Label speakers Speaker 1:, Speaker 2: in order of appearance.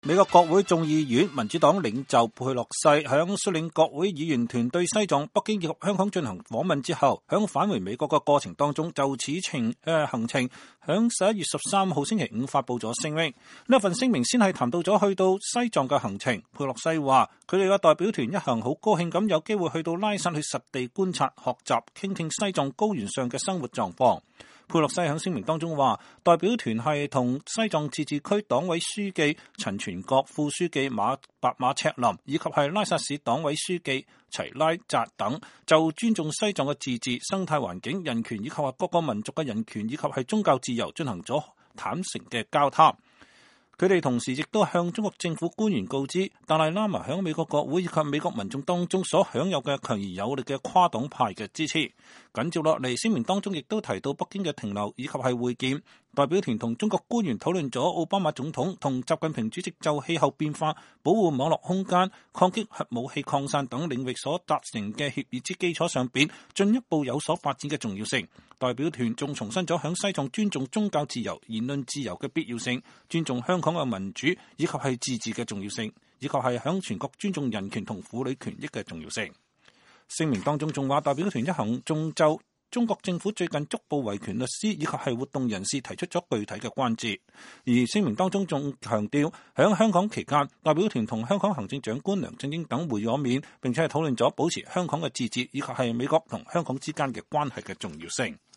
Speaker 1: 美國國會眾議院民主黨領袖佩洛西響率領國會議員團對西藏、北京以及香港進行訪問之後，響返回美國嘅過程當中，就此行程響11月13號星期五發佈咗聲明。呢份聲明先係談到咗去到西藏嘅行程。佩洛西話佢哋嘅代表團一行好高興咁有機會去到拉薩去實地觀察、學習、傾聽西藏高原上嘅生活狀況。佩洛西喺聲明當中話，代表團係同西藏自治區黨委書記陳全國、副書記白馬赤林以及係拉薩市黨委書記齊拉扎等，就尊重西藏嘅自治、生態環境、人權以及係各個民族嘅人權以及係宗教自由進行咗坦誠嘅交談。佢哋同時亦都向中國政府官員告知，達賴喇嘛響美國國會以及美國民眾當中所享有嘅強而有力嘅跨黨派嘅支持。緊接落嚟，聲明當中亦都提到北京嘅停留以及係會見。代表團同中國官員討論咗奧巴馬總統同習近平主席就氣候變化、保護網絡空間、抗擊核武器擴散等領域所達成嘅協議之基礎上邊，進一步有所發展嘅重要性。代表團仲重申咗響西藏尊重宗教自由、言論自由嘅必要性，尊重香港嘅民主以及係自治嘅重要性，以及係響全國尊重人權同婦女權益嘅重要性。聲明當中仲話，代表團一行仲就中國政府最近捉捕維權律師以及係活動人士提出咗具體嘅關注，而聲明當中仲強調，響香港期間，代表團同香港行政長官梁振英等會咗面，並且係討論咗保持香港嘅自治以及係美國同香港之間嘅關係嘅重要性。